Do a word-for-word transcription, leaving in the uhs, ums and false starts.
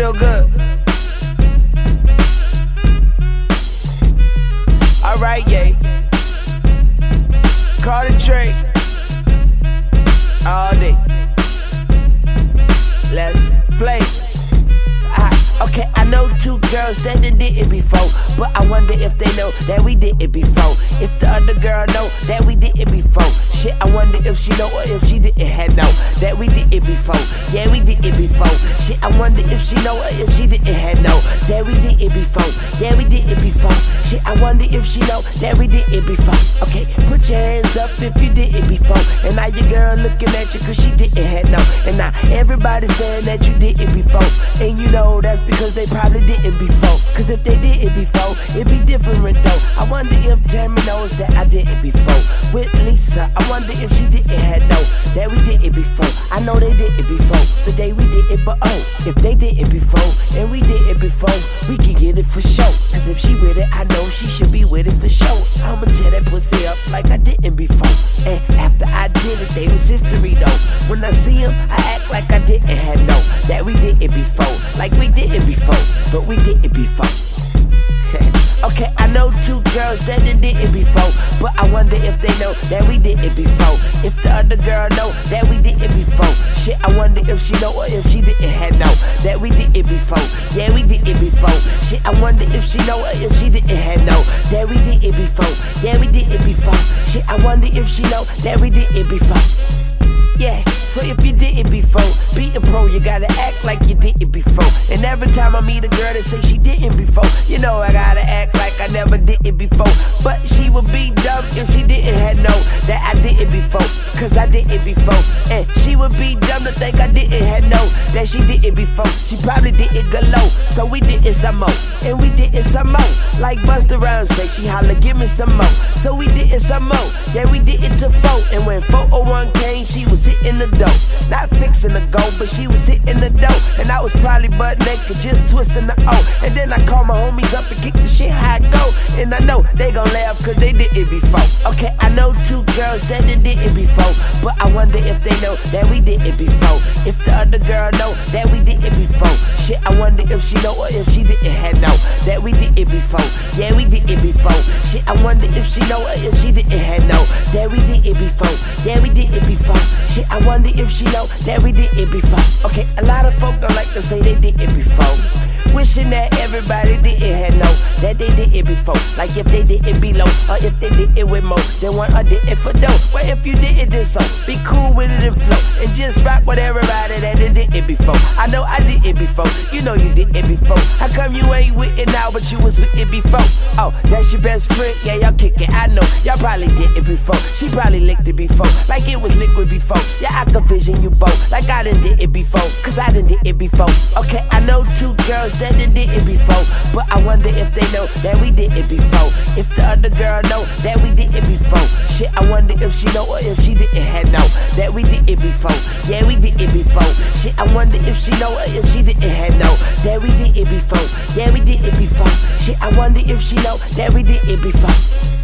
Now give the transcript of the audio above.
feel good. Alright, yeah. Call the Drake. All day. Let's play. I, okay, I know two girls that done did it before, but I wonder if they know that we did it before. If the other girl know that we did it before. Shit, I wonder if she know or if she didn't have know that we did it before. Yeah, we did it before. Shit, I wonder if she know or if she didn't have know that we did it before. Yeah, we did it before. Shit, I wonder if she know that we did it before. Okay, put your hands up if you did it before. And now your girl looking at you cause she didn't have know. And now everybody saying that you did it before. And you know that's because they probably didn't before. Cause if they did it before, it'd be different though. I wonder if Tammy knows that I did it before. With Lisa, I wonder if she didn't have know that we did it before. I know they did it before, the day we did it, but oh, if they did it before and we did it before, we can get it for sure. Cause if she with it, I know she should be with it for sure. I'ma tear that pussy up like I didn't before. And after I did it, they was history though. When I see them, I act like I didn't have know that we did it before. Like we did it before, but we did it before. Okay, I know two girls that done did it before, but I wonder if they know that we did it before. If the other girl know that we did it before. Shit, I wonder if she know or if she didn't have know that we did it before. Yeah, we did it before. Shit, I wonder if she know or if she didn't have know that we did it before. Yeah, we did it before. Shit, I wonder if she know that we did it before. Yeah, so if you did it before, be a pro, you gotta act like you did it before. And every time I meet a girl that say she didn't before, you know I gotta act like I never did it before. But she would be dumb if she didn't have know that I did it before. Cause I did it before. And she would be dumb to think I didn't have know that she did it before. She probably did it galore, so we did it some more. And we did it some more. Like Busta Rhymes say, she holla, give me some more. So we did it some more. Yeah, we did it to four. And when four oh one came, she was hitting the dough. Not fixing the go, but she was hitting the dough. And I was probably butt naked, just twisting the O. And then I called my homies up and kicked the shit how it go. And I know they gon' laugh cause they did it before. Okay, I know two girls that done did it before, but I wonder if they know that we did it before. If the other girl know that we did it before. Shit, I wonder if she know or if she didn't have know that we did it before. Yeah, we did it before. Shit, I wonder if she know or if she didn't have know that we did it before. Yeah, we did it before. Shit, I wonder if she know that we did it before. Okay, a lot of folk don't like to say they did it before. Wishing that everybody didn't have know that they did it before. Like if they did it below, or if they did it with more than one or did it for dough. Well, if you did it then so, be cool with it and flow. And just rock with everybody that done did it before. I know I did it before, you know you did it before. How come you ain't with it now, but you was with it before? Oh, that's your best friend, yeah, y'all kick it, I know. Y'all probably did it before, she probably licked it before. Like it was liquid before, yeah, I can vision you both. Like I done did it before, cause I done did it before. Okay, I know two girls that done did it before, but I wonder if they know that we did it before. If the other girl know that we did it before. Shit, I wonder if she know or if she didn't have know that we did it before. Yeah, we did it before. Shit, I wonder if she know or if she didn't have know that we did it before. Yeah, we did it before. Shit, I wonder if she know that we did it before.